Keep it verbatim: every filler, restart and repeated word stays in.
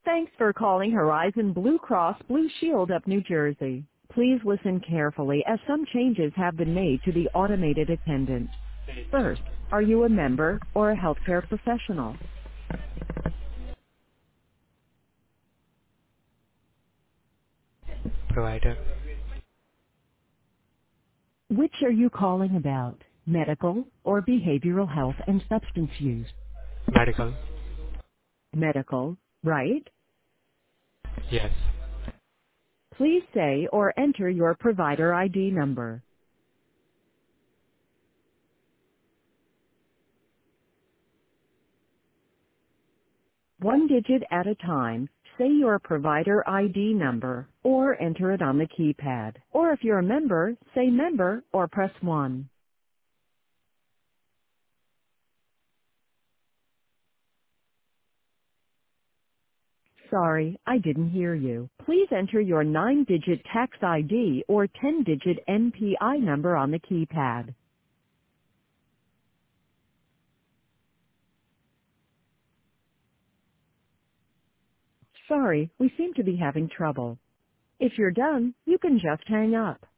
Thanks for calling Horizon Blue Cross Blue Shield of New Jersey. Please listen carefully as some changes have been made to the automated attendant. First, are you a member or a healthcare professional? Provider. Which are you calling about? Medical or behavioral health and substance use? Medical. Medical, right? Yes. Please say or enter your provider I D number. One digit at a time, say your provider I D number, or enter it on the keypad. Or if you're a member, say member, or press one. Sorry, I didn't hear you. Please enter your nine digit tax I D or ten digit N P I number on the keypad. Sorry, we seem to be having trouble. If you're done, you can just hang up.